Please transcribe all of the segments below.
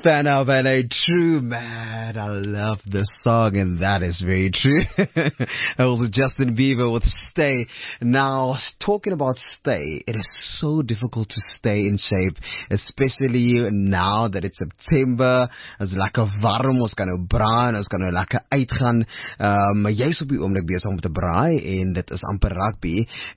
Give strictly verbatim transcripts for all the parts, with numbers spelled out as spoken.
Fan of and a true man. I love this song, and that is very true. It was Justin Bieber with Stay. Now, talking about stay, it is so difficult to stay in shape, especially now that it's September. As lekker warm, ons kan nou braai, ons kan nou lekker uitgaan. Um, maar jy is op die oomblik besig om te braai, en dit is amper rugby.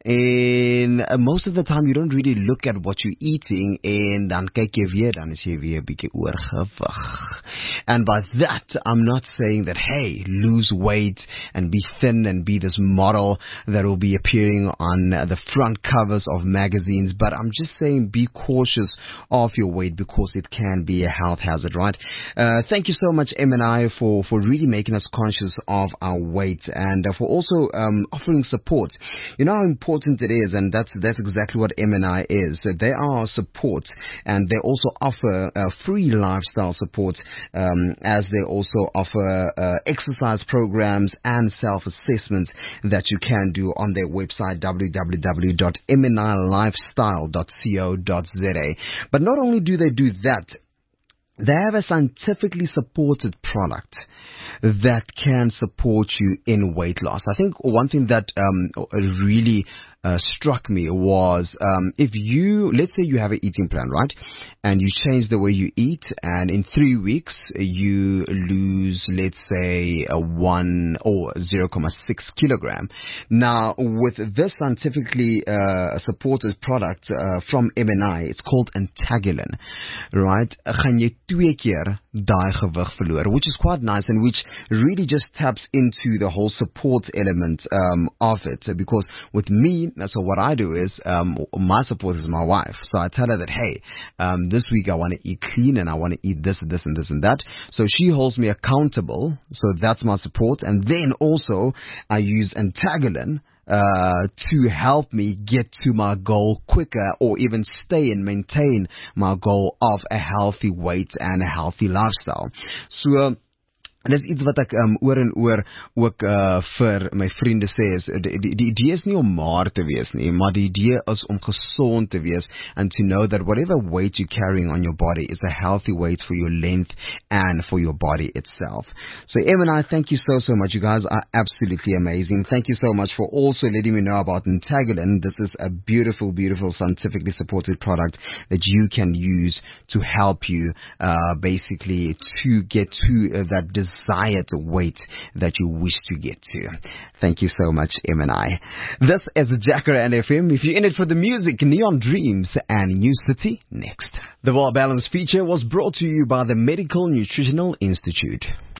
En uh, most of the time, you don't really look at what you're eating, en dan kyk jy weer, dan is jy weer 'n bietjie oorgewig. And by that, I'm not saying that, hey, lose weight and be thin and be this model that will be appearing on the front covers of magazines, but I'm just saying be cautious of your weight because it can be a health hazard, right? Uh, thank you so much, M and I, for, for really making us conscious of our weight and uh, for also um, offering support. You know how important it is, and that's that's exactly what M and I is. So they are support, and they also offer uh, free lifestyle support, um, as they also offer uh, exercise programs and self-assessments that you can do on their website w w w dot m n i lifestyle dot co dot z a. But not only do they do that, they have a scientifically supported product that can support you in weight loss. I think one thing that um, really uh, struck me was um, if you, let's say you have an eating plan, right? And you change the way you eat, and in three weeks you lose, let's say, a one or zero point six kilogram. Now, with this scientifically uh, supported product uh, from M and I, it's called Entagilin, right? Gaan jy twee keer daai gewig verloor, which is quite nice, and which really just taps into the whole support element um, of it. Because with me, so what I do is, um, my support is my wife. So I tell her that, hey, um, this week I want to eat clean and I want to eat this and this and this and that. So she holds me accountable. So that's my support. And then also I use Entagilin Uh, to help me get to my goal quicker, or even stay and maintain my goal of a healthy weight and a healthy lifestyle. So, uh, en dis iets wat ek um, oor en oor ook uh, vir my vriende sê is, die, die, die idee is nie om maar te wees nie, maar die idee is om gezond te wees, and to know that whatever weight you're carrying on your body is a healthy weight for your length and for your body itself. So Em and I, thank you so, so much. You guys are absolutely amazing. Thank you so much for also letting me know about Entagilin. This is a beautiful, beautiful scientifically supported product that you can use to help you uh, basically to get to uh, that desire desired weight that you wish to get to. Thank you so much, M and I. This is Jacaranda F M. If you're in it for the music, Neon Dreams and New City next. The Well Balance feature was brought to you by the Medical Nutritional Institute.